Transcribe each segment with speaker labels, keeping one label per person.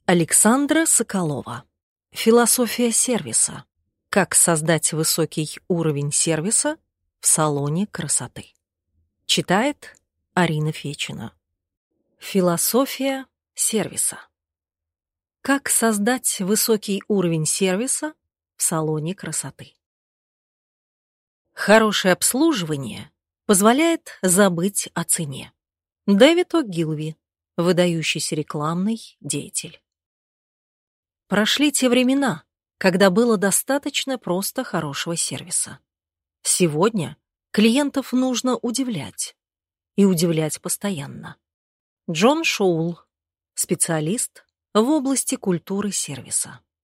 Speaker 1: Александра Соколова. Философия сервиса. Как создать высокий уровень сервиса в салоне красоты. Читает Арина Фечина. Философия сервиса. Как создать высокий уровень сервиса в салоне красоты. Хорошее обслуживание позволяет забыть о цене. Дэвид О'Гилви, выдающийся рекламный деятель. Прошли те времена, когда было достаточно просто хорошего сервиса. Сегодня клиентов нужно удивлять. И удивлять постоянно. Джон Шоул, специалист в области культуры сервиса.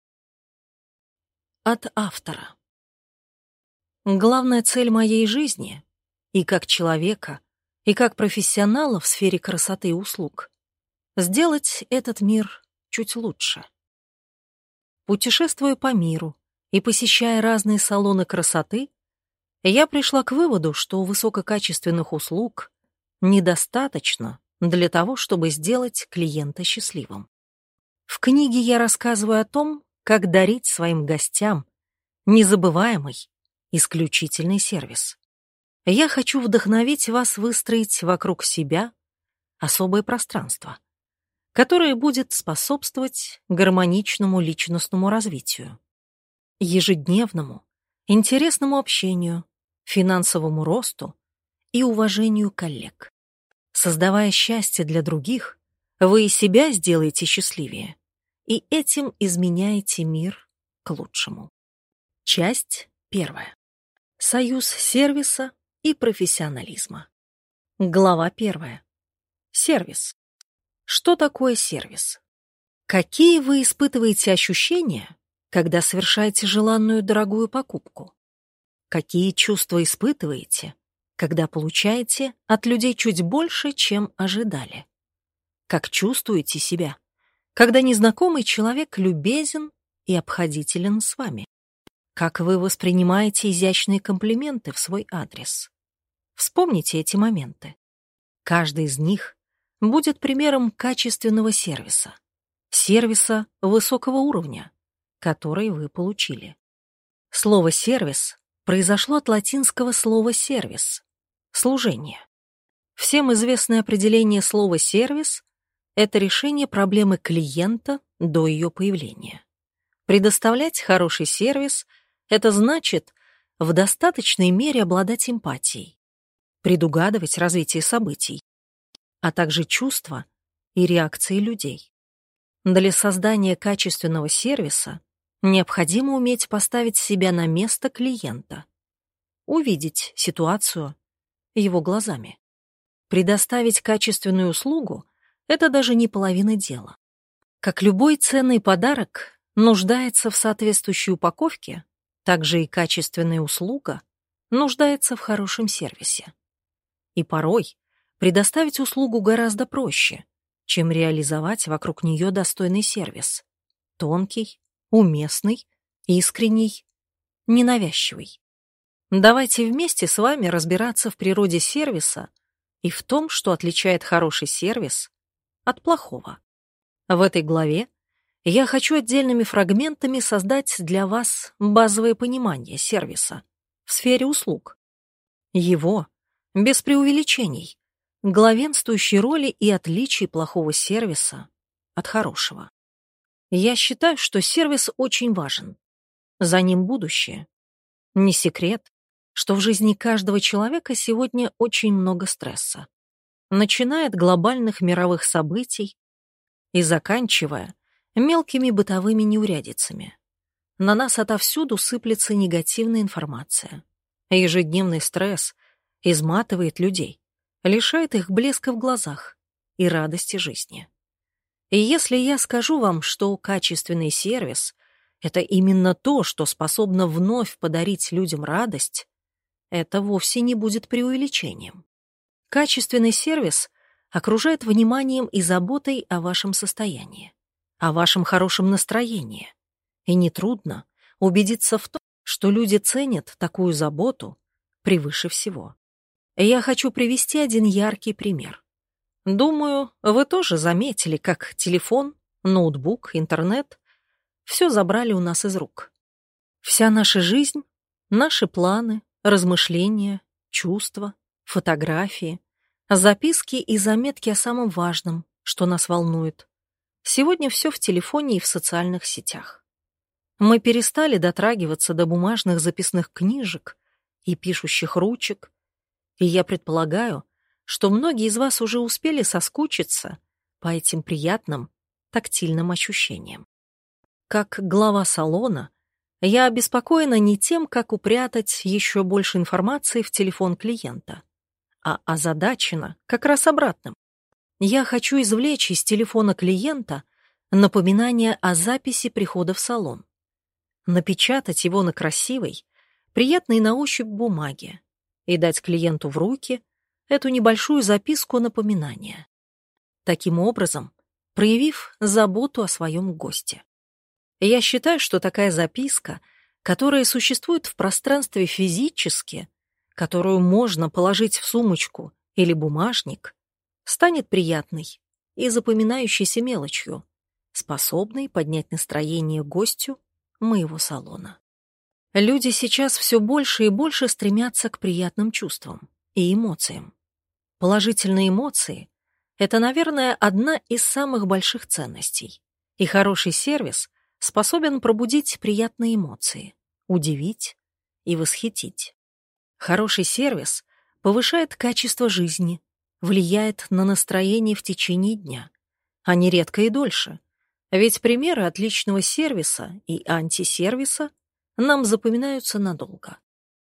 Speaker 1: От автора. Главная цель моей жизни, и как человека, и как профессионала в сфере красоты и услуг, сделать этот мир чуть лучше. Путешествуя по миру и посещая разные салоны красоты, я пришла к выводу, что высококачественных услуг недостаточно для того, чтобы сделать клиента счастливым. В книге я рассказываю о том, как дарить своим гостям незабываемый, исключительный сервис. Я хочу вдохновить вас выстроить вокруг себя особое пространство, которое будет способствовать гармоничному личностному развитию, ежедневному, интересному общению, финансовому росту и уважению коллег. Создавая счастье для других, вы и себя сделаете счастливее, и этим изменяете мир к лучшему. Часть 1. Союз сервиса и профессионализма. Глава 1. Сервис. Что такое сервис? Какие вы испытываете ощущения, когда совершаете желанную дорогую покупку? Какие чувства испытываете, когда получаете от людей чуть больше, чем ожидали? Как чувствуете себя, когда незнакомый человек любезен и обходителен с вами? Как вы воспринимаете изящные комплименты в свой адрес? Вспомните эти моменты. Каждый из них будет примером качественного сервиса. Сервиса высокого уровня, который вы получили. Слово «сервис» произошло от латинского слова «сервис» — служение. Всем известное определение слова «сервис» — это решение проблемы клиента до ее появления. Предоставлять хороший сервис — это значит в достаточной мере обладать эмпатией, предугадывать развитие событий, а также чувства и реакции людей. Для создания качественного сервиса необходимо уметь поставить себя на место клиента, увидеть ситуацию его глазами. Предоставить качественную услугу — это даже не половина дела. Как любой ценный подарок нуждается в соответствующей упаковке, так же и качественная услуга нуждается в хорошем сервисе. И порой предоставить услугу гораздо проще, чем реализовать вокруг нее достойный сервис. Тонкий, уместный, искренний, ненавязчивый. Давайте вместе с вами разбираться в природе сервиса и в том, что отличает хороший сервис от плохого. В этой главе я хочу отдельными фрагментами создать для вас базовое понимание сервиса в сфере услуг. Его, без преувеличений, главенствующей роли и отличий плохого сервиса от хорошего. Я считаю, что сервис очень важен. За ним будущее. Не секрет, что в жизни каждого человека сегодня очень много стресса. Начиная от глобальных мировых событий и заканчивая мелкими бытовыми неурядицами. На нас отовсюду сыплется негативная информация. Ежедневный стресс изматывает людей, лишает их блеска в глазах и радости жизни. И если я скажу вам, что качественный сервис — это именно то, что способно вновь подарить людям радость, это вовсе не будет преувеличением. Качественный сервис окружает вниманием и заботой о вашем состоянии, о вашем хорошем настроении. И нетрудно убедиться в том, что люди ценят такую заботу превыше всего. Я хочу привести один яркий пример. Думаю, вы тоже заметили, как телефон ноутбук, интернет — все забрали у нас из рук. Вся наша жизнь, наши планы, размышления, чувства, фотографии, записки и заметки о самом важном, что нас волнует. Сегодня все в телефоне и в социальных сетях. Мы перестали дотрагиваться до бумажных записных книжек и пишущих ручек, и я предполагаю, что многие из вас уже успели соскучиться по этим приятным тактильным ощущениям. Как глава салона, я обеспокоена не тем, как упрятать еще больше информации в телефон клиента, а озадачена как раз обратным. Я хочу извлечь из телефона клиента напоминание о записи прихода в салон, напечатать его на красивой, приятной на ощупь бумаге и дать клиенту в руки эту небольшую записку напоминания, таким образом проявив заботу о своем госте. Я считаю, что такая записка, которая существует в пространстве физически, которую можно положить в сумочку или бумажник, станет приятной и запоминающейся мелочью, способной поднять настроение гостю моего салона. Люди сейчас все больше и больше стремятся к приятным чувствам и эмоциям. Положительные эмоции — это, наверное, одна из самых больших ценностей. И хороший сервис способен пробудить приятные эмоции, удивить и восхитить. Хороший сервис повышает качество жизни, влияет на настроение в течение дня, а нередко и дольше. Ведь примеры отличного сервиса и антисервиса нам запоминаются надолго.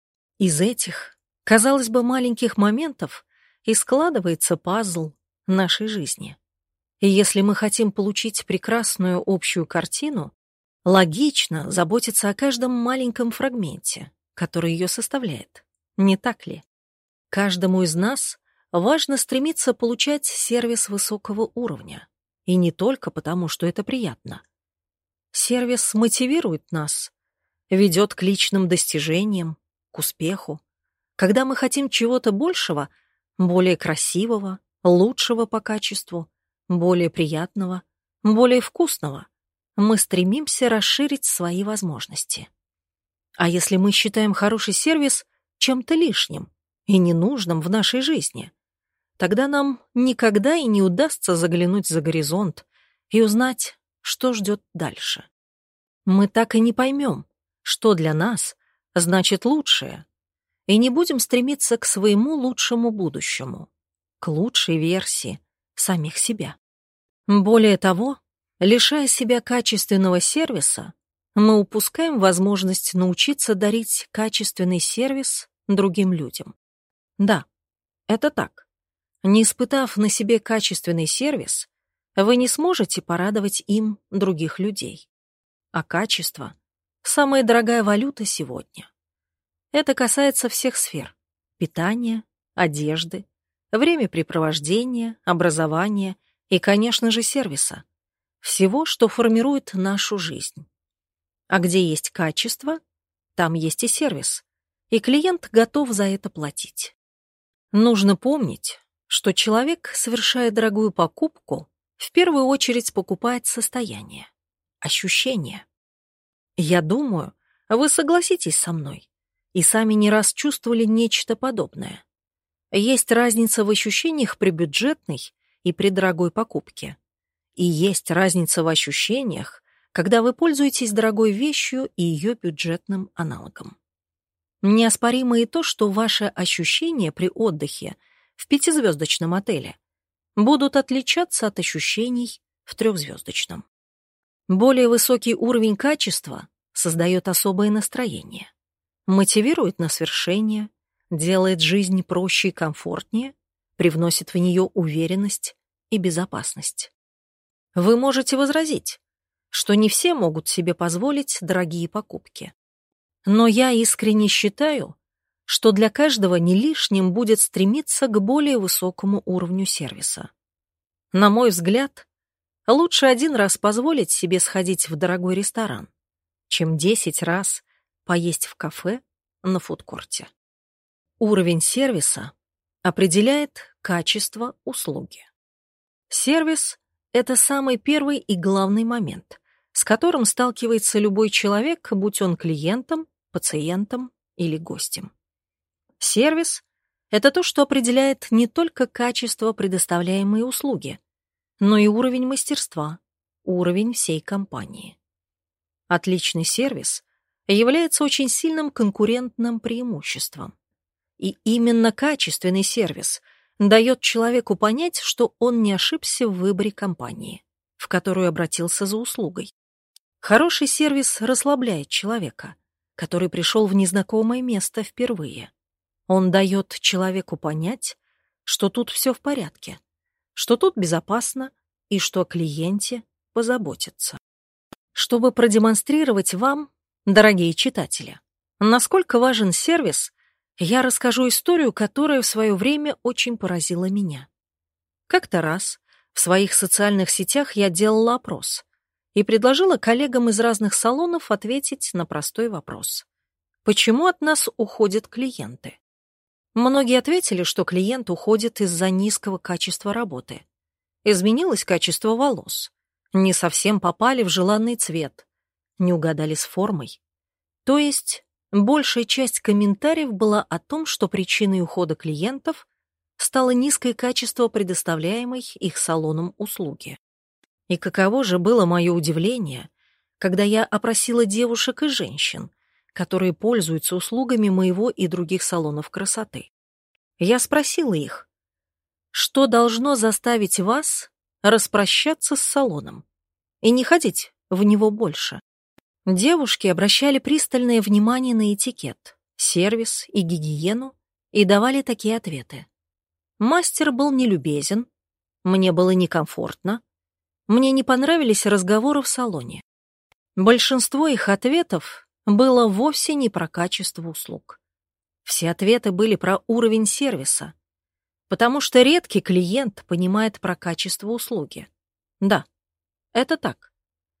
Speaker 1: Из этих, казалось бы, маленьких моментов и складывается пазл нашей жизни. И если мы хотим получить прекрасную общую картину, логично заботиться о каждом маленьком фрагменте, который ее составляет. Не так ли? Каждому из нас важно стремиться получать сервис высокого уровня. И не только потому, что это приятно. Сервис мотивирует нас, ведет к личным достижениям, к успеху. Когда мы хотим чего-то большего, более красивого, лучшего по качеству, более приятного, более вкусного, мы стремимся расширить свои возможности. А если мы считаем хороший сервис чем-то лишним и ненужным в нашей жизни, тогда нам никогда и не удастся заглянуть за горизонт и узнать, что ждет дальше. Мы так и не поймем, что для нас значит лучшее, и не будем стремиться к своему лучшему будущему, к лучшей версии самих себя. Более того, лишая себя качественного сервиса, мы упускаем возможность научиться дарить качественный сервис другим людям. Да, это так. Не испытав на себе качественный сервис, вы не сможете порадовать им других людей. А качество — самая дорогая валюта сегодня. Это касается всех сфер: питания, одежды, времяпрепровождения, образования и, конечно же, сервиса. Всего, что формирует нашу жизнь. А где есть качество, там есть и сервис, и клиент готов за это платить. Нужно помнить, что человек, совершая дорогую покупку, в первую очередь покупает состояние, ощущение. Я думаю, вы согласитесь со мной и сами не раз чувствовали нечто подобное. Есть разница в ощущениях при бюджетной и при дорогой покупке. И есть разница в ощущениях, когда вы пользуетесь дорогой вещью и ее бюджетным аналогом. Неоспоримо и то, что ваши ощущения при отдыхе в 5-звездочном отеле будут отличаться от ощущений в 3-звездочном. Более высокий уровень качества создает особое настроение, мотивирует на свершение, делает жизнь проще и комфортнее, привносит в нее уверенность и безопасность. Вы можете возразить, что не все могут себе позволить дорогие покупки. Но я искренне считаю, что для каждого не лишним будет стремиться к более высокому уровню сервиса. На мой взгляд, лучше 1 раз позволить себе сходить в дорогой ресторан, чем 10 раз поесть в кафе на фудкорте. Уровень сервиса определяет качество услуги. Сервис Это самый первый и главный момент, с которым сталкивается любой человек, будь он клиентом, пациентом или гостем. Сервис — это то, что определяет не только качество предоставляемой услуги, но и уровень мастерства, уровень всей компании. Отличный сервис является очень сильным конкурентным преимуществом. И именно качественный сервис дает человеку понять, что он не ошибся в выборе компании, в которую обратился за услугой. Хороший сервис расслабляет человека, который пришел в незнакомое место впервые. Он дает человеку понять, что тут все в порядке, что тут безопасно и что о клиенте позаботятся. Чтобы продемонстрировать вам, дорогие читатели, насколько важен сервис, я расскажу историю, которая в свое время очень поразила меня. Как-то раз в своих социальных сетях я делала опрос и предложила коллегам из разных салонов ответить на простой вопрос. Почему от нас уходят клиенты? Многие ответили, что клиент уходит из-за низкого качества работы. Изменилось качество волос. Не совсем попали в желанный цвет. Не угадали с формой. То есть большая часть комментариев была о том, что причиной ухода клиентов стало низкое качество предоставляемой их салоном услуги. И каково же было мое удивление, когда я опросила девушек и женщин, которые пользуются услугами моего и других салонов красоты. Я спросила их, что должно заставить вас распрощаться с салоном и не ходить в него больше. Девушки обращали пристальное внимание на этикет, сервис и гигиену и давали такие ответы. Мастер был нелюбезен, мне было некомфортно, мне не понравились разговоры в салоне. Большинство их ответов было вовсе не про качество услуг. Все ответы были про уровень сервиса, потому что редкий клиент понимает про качество услуги. Да, это так.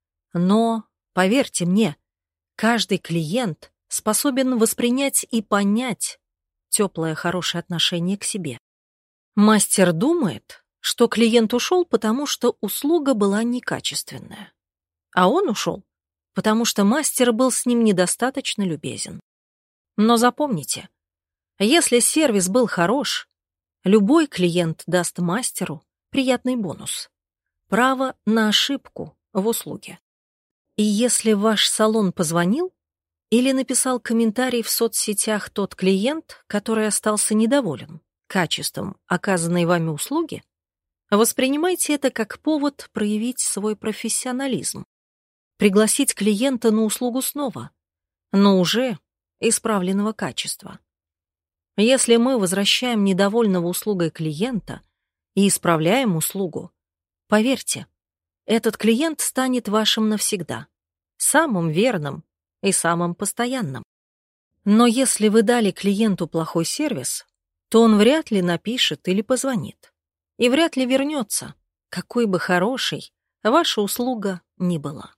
Speaker 1: Но, поверьте мне, каждый клиент способен воспринять и понять теплое хорошее отношение к себе. Мастер думает, что клиент ушел, потому что услуга была некачественная. А он ушел, потому что мастер был с ним недостаточно любезен. Но запомните, если сервис был хорош, любой клиент даст мастеру приятный бонус — право на ошибку в услуге. И если ваш салон позвонил или написал комментарий в соцсетях тот клиент, который остался недоволен качеством оказанной вами услуги, воспринимайте это как повод проявить свой профессионализм, пригласить клиента на услугу снова, но уже исправленного качества. Если мы возвращаем недовольного услугой клиента и исправляем услугу, поверьте, этот клиент станет вашим навсегда, самым верным и самым постоянным. Но если вы дали клиенту плохой сервис, то он вряд ли напишет или позвонит, и вряд ли вернется, какой бы хорошей ваша услуга ни была.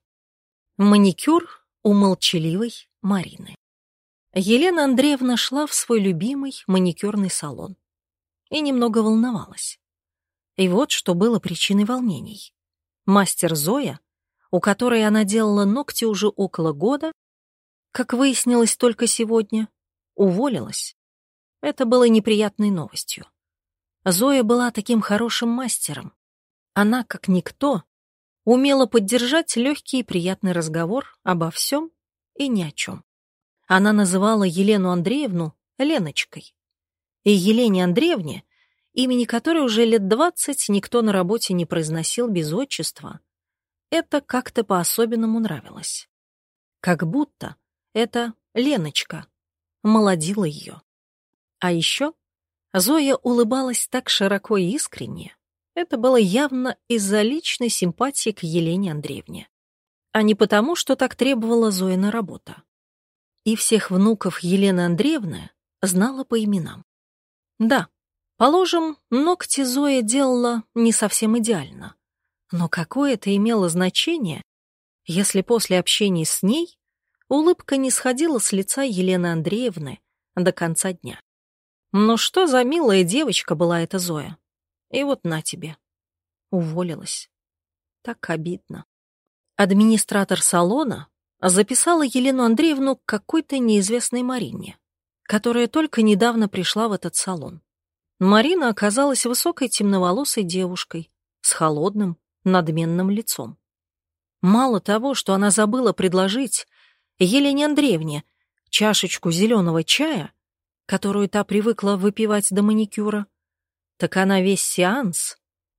Speaker 1: Маникюр у молчаливой Марины. Елена Андреевна шла в свой любимый маникюрный салон и немного волновалась. И вот что было причиной волнений. Мастер Зоя, у которой она делала ногти уже около года, как выяснилось только сегодня, уволилась. Это было неприятной новостью. Зоя была таким хорошим мастером. Она, как никто, умела поддержать легкий и приятный разговор обо всем и ни о чем. Она называла Елену Андреевну Леночкой. И Елене Андреевне, имени которой уже лет 20 никто на работе не произносил без отчества, это как-то по-особенному нравилось. Как будто эта Леночка молодила ее. А еще Зоя улыбалась так широко и искренне. Это было явно из-за личной симпатии к Елене Андреевне, а не потому, что так требовала Зоина работа. И всех внуков Елены Андреевны знала по именам. Да, положим, ногти Зоя делала не совсем идеально. Но какое это имело значение, если после общения с ней улыбка не сходила с лица Елены Андреевны до конца дня? Но что за милая девочка была эта Зоя? И вот на тебе. Уволилась. Так обидно. Администратор салона записала Елену Андреевну к какой-то неизвестной Марине, которая только недавно пришла в этот салон. Марина оказалась высокой темноволосой девушкой с холодным, надменным лицом. Мало того, что она забыла предложить Елене Андреевне чашечку зеленого чая, которую та привыкла выпивать до маникюра, так она весь сеанс,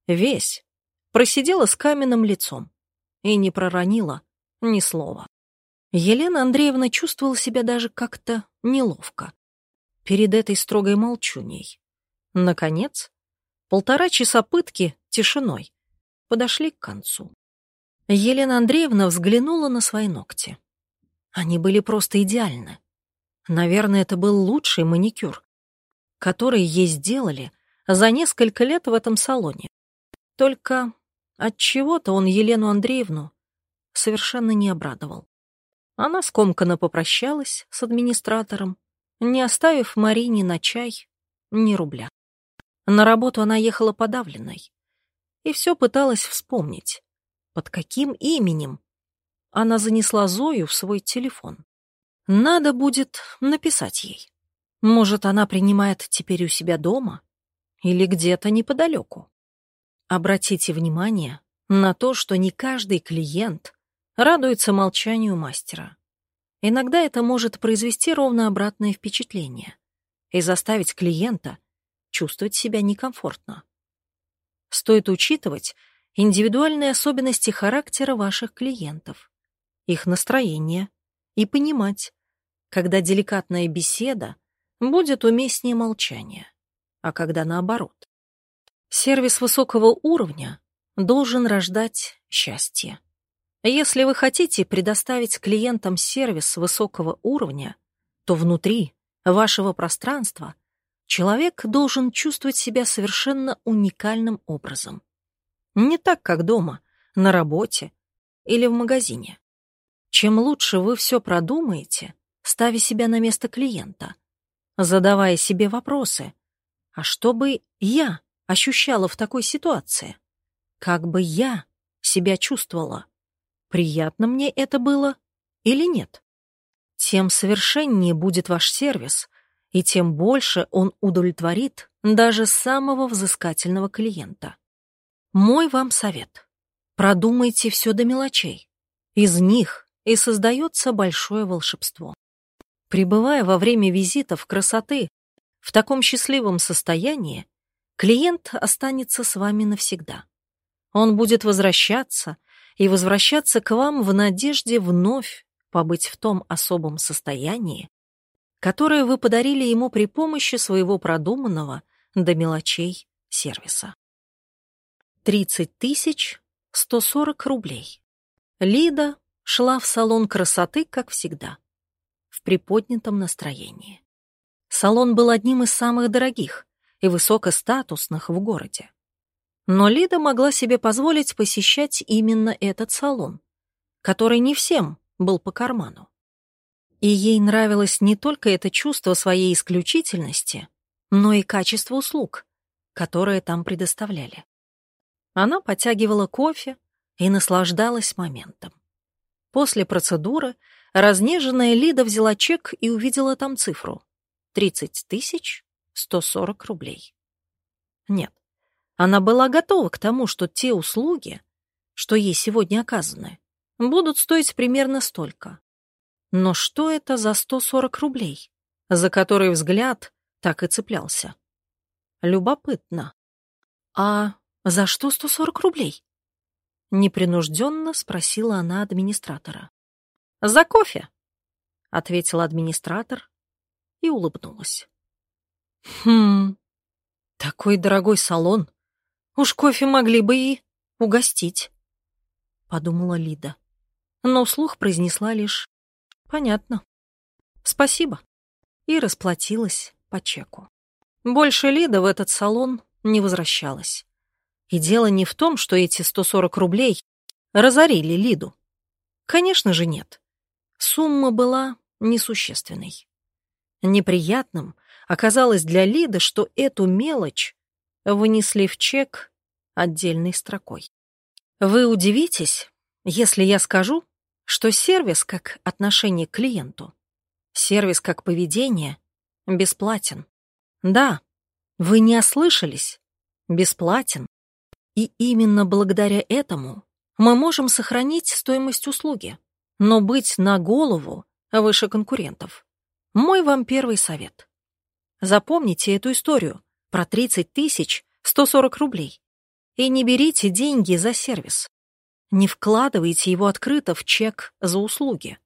Speaker 1: просидела с каменным лицом и не проронила ни слова. Елена Андреевна чувствовала себя даже как-то неловко перед этой строгой молчуней. Наконец, 1,5 часа пытки тишиной подошли к концу. Елена Андреевна взглянула на свои ногти. Они были просто идеальны. Наверное, это был лучший маникюр, который ей сделали за несколько лет в этом салоне. Только отчего-то он Елену Андреевну совершенно не обрадовал. Она скомканно попрощалась с администратором, не оставив Марине на чай ни рубля. На работу она ехала подавленной и все пыталась вспомнить, под каким именем она занесла Зою в свой телефон. Надо будет написать ей. Может, она принимает теперь у себя дома или где-то неподалеку. Обратите внимание на то, что не каждый клиент радуется молчанию мастера. Иногда это может произвести ровно обратное впечатление и заставить клиента чувствовать себя некомфортно. Стоит учитывать индивидуальные особенности характера ваших клиентов, их настроение и понимать, когда деликатная беседа будет уместнее молчания, а когда наоборот. Сервис высокого уровня должен рождать счастье. Если вы хотите предоставить клиентам сервис высокого уровня, то внутри вашего пространства человек должен чувствовать себя совершенно уникальным образом. Не так, как дома, на работе или в магазине. Чем лучше вы все продумаете, ставя себя на место клиента, задавая себе вопросы, а что бы я ощущала в такой ситуации? Как бы я себя чувствовала? Приятно мне это было или нет? Тем совершеннее будет ваш сервис, и тем больше он удовлетворит даже самого взыскательного клиента. Мой вам совет. Продумайте все до мелочей. Из них и создается большое волшебство. Пребывая во время визитов красоты в таком счастливом состоянии, клиент останется с вами навсегда. Он будет возвращаться и возвращаться к вам в надежде вновь побыть в том особом состоянии, которое вы подарили ему при помощи своего продуманного до мелочей сервиса. 30 140 рублей. Лида шла в салон красоты, как всегда, в приподнятом настроении. Салон был одним из самых дорогих и высокостатусных в городе. Но Лида могла себе позволить посещать именно этот салон, который не всем был по карману. И ей нравилось не только это чувство своей исключительности, но и качество услуг, которые там предоставляли. Она потягивала кофе и наслаждалась моментом. После процедуры разнеженная Лида взяла чек и увидела там цифру — 30 140 рублей. Нет, она была готова к тому, что те услуги, что ей сегодня оказаны, будут стоить примерно столько. Но что это за 140 рублей, за которые взгляд так и цеплялся? Любопытно. А за что 140 рублей? Непринужденно спросила она администратора. «За кофе», — ответил администратор и улыбнулась. Такой дорогой салон. Уж кофе могли бы и угостить», — подумала Лида. Но вслух произнесла лишь «понятно, спасибо» и расплатилась по чеку. Больше Лида в этот салон не возвращалась. И дело не в том, что эти 140 рублей разорили Лиду. Конечно же, нет. Сумма была несущественной. Неприятным оказалось для Лиды, что эту мелочь вынесли в чек отдельной строкой. Вы удивитесь, если я скажу, что сервис как отношение к клиенту, сервис как поведение бесплатен. Да, вы не ослышались, бесплатен. И именно благодаря этому мы можем сохранить стоимость услуги, но быть на голову выше конкурентов. Мой вам первый совет. Запомните эту историю про 30 140 рублей. И не берите деньги за сервис. Не вкладывайте его открыто в чек за услуги.